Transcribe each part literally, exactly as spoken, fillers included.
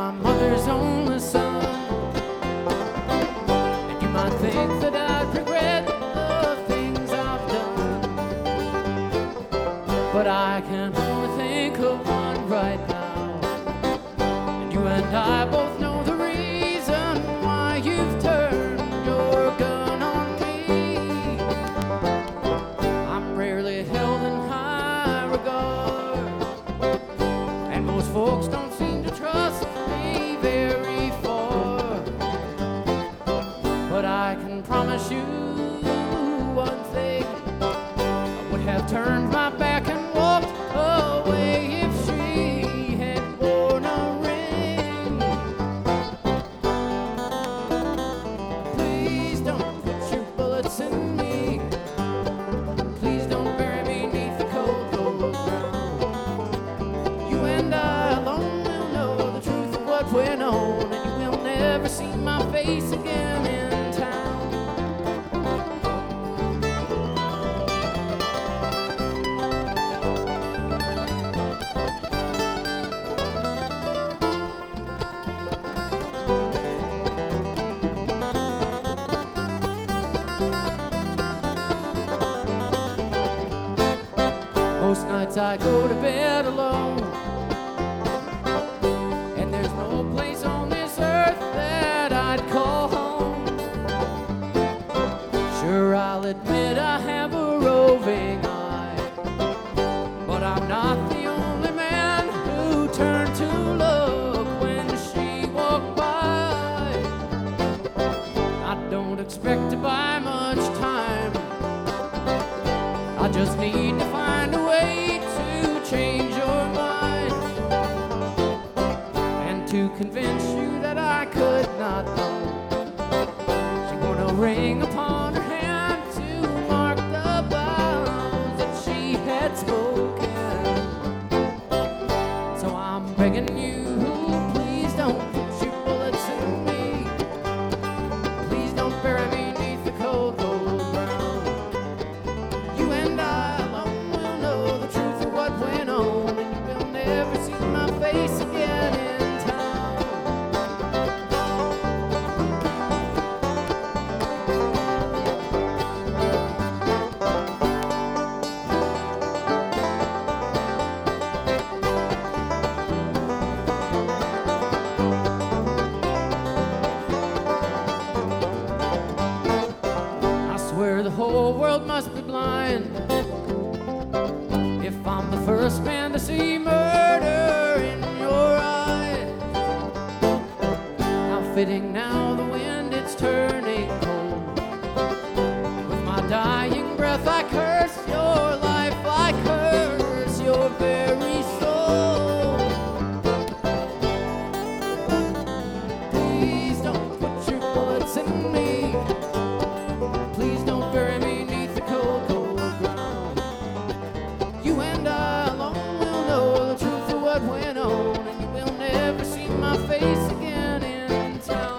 my mother's only son. And you might think that I'd regret the things I've done, but I can only think of one right now. And you and I both know the reason why you've turned your gun on me. I'm rarely held in high regard, and most folks don't seem to trust me very far. But I can promise you one thing: I would have turned my back and walked away if she had worn a ring. Please don't put your bullets in me. Please don't bury me beneath the cold, cold ground. You and I alone will know the truth of what went on, and you will never see my face again in town. Most nights I go to bed alone, and there's no place on this earth that I'd call home. Sure, I'll admit I have a roving eye, but I'm not the only man who turned to look when she walked by. I don't expect to buy much time, I just need to find a way to change your mind, and to convince you that I could not know. She wore no ring upon her hand to mark the vows that she had spoken. So I'm begging you, please don't put your bullets in me. Please don't bury me beneath the cold, cold ground. You and I alone will know the truth of what went on, and you will never see my face again in town. I swear the whole world must be blind if I'm the first man to see murder in your eyes. How fitting now the wind it's turning cold. With my dying breath I curse your life, I curse your very soul. Please don't put your bullets in me. Please don't bury me beneath the cold, cold ground. You and I alone will know the truth of what went on, and you will never see my face again in town.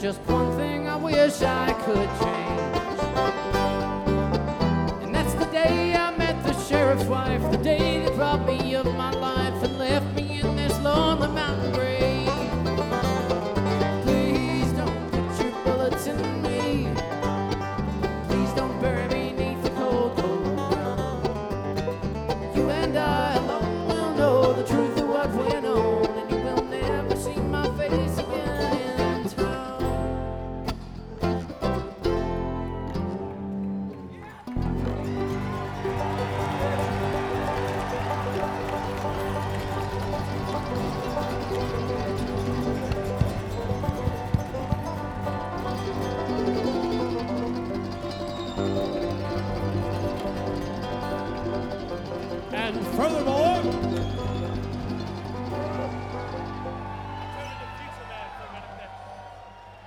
just one thing I wish I could change. And that's the day I met the sheriff's wife, the day that robbed me of my life and left me in this lonely mountain grave. Please don't put your bullets in me. Please don't bury me beneath the cold, cold ground. You and I alone will know the truth of what went on, and you will never see my face again in town. And furthermore,